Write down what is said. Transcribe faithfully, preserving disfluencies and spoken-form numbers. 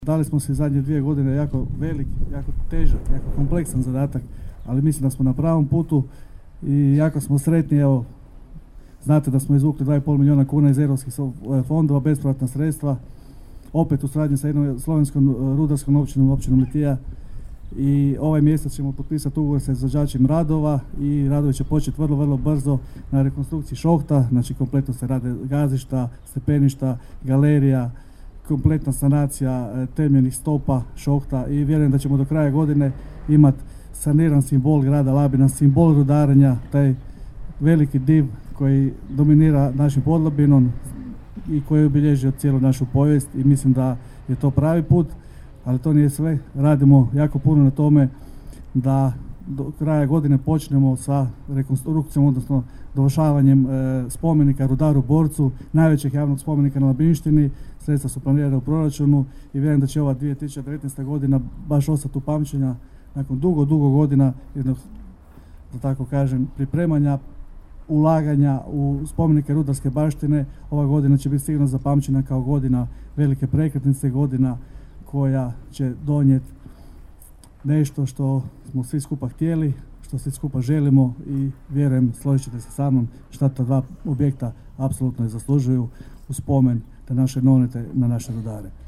Dali smo se zadnje dvije godine jako velik, jako težak, jako kompleksan zadatak, ali mislim da smo na pravom putu i jako smo sretni. Evo, znate da smo izvukli dva i pol milijuna kuna iz europskih fondova, bespovratna sredstva, opet u suradnji sa jednom slovenskom rudarskom općinom, općinom Litija, i ovaj mjesec ćemo potpisati ugovor sa izvođačem radova i radovi će početi vrlo, vrlo brzo na rekonstrukciji šohta. Znači kompletno se rade gazišta, stepeništa, galerija, kompletna sanacija temeljnih stopa šohta i vjerujem da ćemo do kraja godine imati saniran simbol grada Labina, simbol rudarenja, taj veliki div koji dominira našim Podlabinom i koji je obilježio cijelu našu povijest, i mislim da je to pravi put. Ali to nije sve, radimo jako puno na tome da do kraja godine počnemo sa rekonstrukcijom, odnosno dovršavanjem e, spomenika rudaru Borcu, najvećeg javnog spomenika na Labinštini. Sredstva su planirana u proračunu i vjerujem da će ova dvije tisuće devetnaesta godina baš ostati u pamćenja nakon dugo, dugo godina jednog, da tako kažem, pripremanja, ulaganja u spomenike rudarske baštine. Ova godina će biti sigurno zapamćena kao godina velike prekretnice, godina koja će donijeti nešto što smo svi skupa htjeli, što svi skupa želimo, i vjerujem, složit ćete se sa mnom, šta ta dva objekta apsolutno zaslužuju u spomen na naše nonete, na naše rudare.